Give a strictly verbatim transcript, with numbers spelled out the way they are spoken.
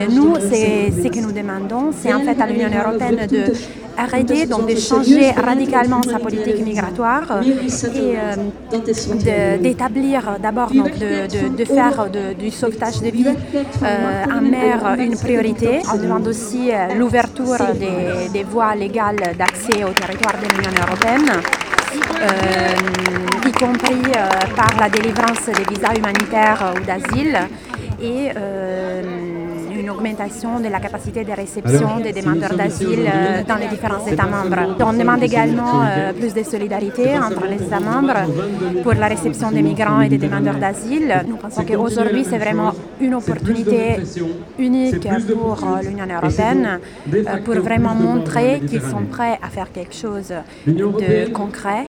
Nous, c'est ce que nous demandons, c'est en fait à l'Union européenne d'arrêter, donc de changer radicalement sa politique migratoire et euh, d'établir d'abord, donc de, de, de faire de, du sauvetage de vie euh, en mer une priorité. On demande aussi euh, l'ouverture des, des voies légales d'accès au territoire de l'Union européenne. Euh, y compris euh, par la délivrance des visas humanitaires ou d'asile et euh, une augmentation de la capacité de réception des demandeurs d'asile euh, dans les différents États membres. On demande également euh, plus de solidarité entre les États membres pour la réception des migrants et des demandeurs d'asile. Nous pensons qu'aujourd'hui, c'est vraiment une opportunité unique pour euh, l'Union européenne euh, pour vraiment montrer qu'ils sont prêts à faire quelque chose de concret